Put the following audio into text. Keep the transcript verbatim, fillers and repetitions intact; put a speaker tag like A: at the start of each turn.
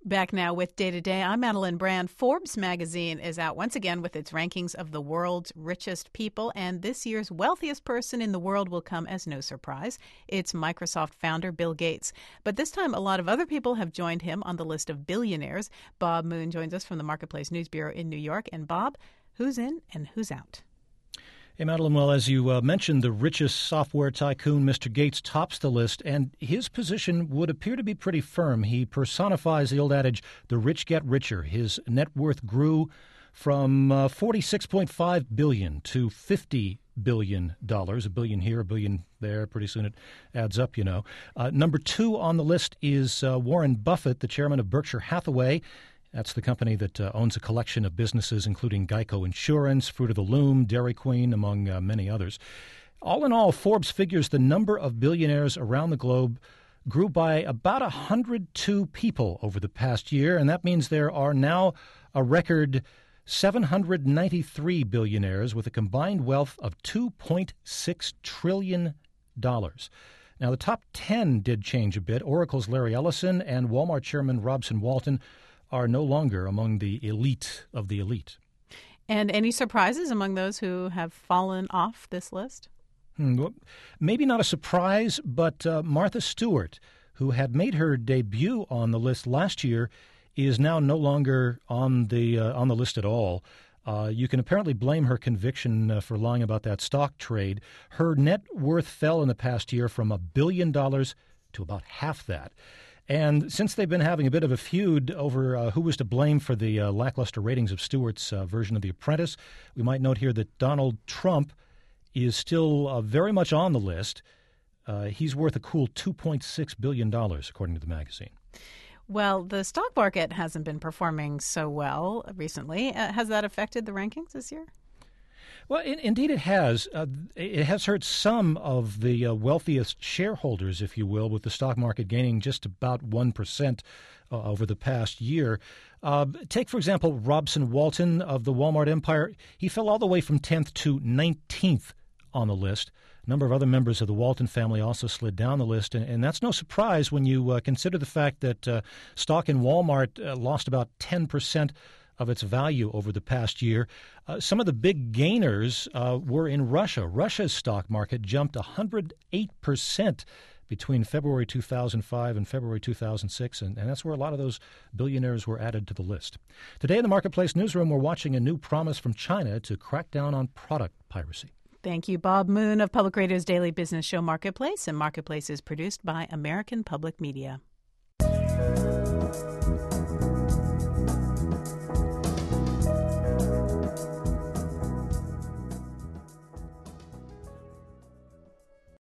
A: Back now with Day to Day. I'm Madeline Brand. Forbes magazine is out once again with its rankings of the world's richest people, and this year's wealthiest person in the world will come as no surprise. It's Microsoft founder Bill Gates. But this time, a lot of other people have joined him on the list of billionaires. Bob Moon joins us from the Marketplace News Bureau in New York. And Bob, who's in and who's out?
B: Hey, Madeline, well, as you uh, mentioned, the richest software tycoon, Mister Gates, tops the list, and his position would appear to be pretty firm. He personifies the old adage, the rich get richer. His net worth grew from uh, forty-six point five billion dollars to fifty billion dollars, a billion here, a billion there. Pretty soon it adds up, you know. Uh, number two on the list is uh, Warren Buffett, the chairman of Berkshire Hathaway. That's the company that uh, owns a collection of businesses, including Geico Insurance, Fruit of the Loom, Dairy Queen, among uh, many others. All in all, Forbes figures the number of billionaires around the globe grew by about one hundred two people over the past year, and that means there are now a record seven hundred ninety-three billionaires with a combined wealth of two point six trillion dollars. Now, the top ten did change a bit. Oracle's Larry Ellison and Walmart chairman Robson Walton are no longer among the elite of the elite.
A: And any surprises among those who have fallen off this list?
B: Hmm, well, maybe not a surprise, but uh, Martha Stewart, who had made her debut on the list last year, is now no longer on the uh, on the list at all. Uh, you can apparently blame her conviction uh, for lying about that stock trade. Her net worth fell in the past year from a billion dollars to about half that. And since they've been having a bit of a feud over uh, who was to blame for the uh, lackluster ratings of Stewart's uh, version of The Apprentice, we might note here that Donald Trump is still uh, very much on the list. Uh, he's worth a cool two point six billion dollars, according to the magazine.
A: Well, the stock market hasn't been performing so well recently. Uh, has that affected the rankings this year?
B: Well, in, indeed it has. Uh, it has hurt some of the uh, wealthiest shareholders, if you will, with the stock market gaining just about one percent uh, over the past year. Uh, take, for example, Robson Walton of the Walmart empire. He fell all the way from tenth to nineteenth on the list. A number of other members of the Walton family also slid down the list, and, and that's no surprise when you uh, consider the fact that uh, stock in Walmart uh, lost about ten percent of its value over the past year. Uh, some of the big gainers uh, were in Russia. Russia's stock market jumped one hundred eight percent between February two thousand five and February two thousand six, and, and that's where a lot of those billionaires were added to the list. Today in the Marketplace newsroom, we're watching a new promise from China to crack down on product piracy.
A: Thank you, Bob Moon of Public Radio's daily business show Marketplace, and Marketplace is produced by American Public Media.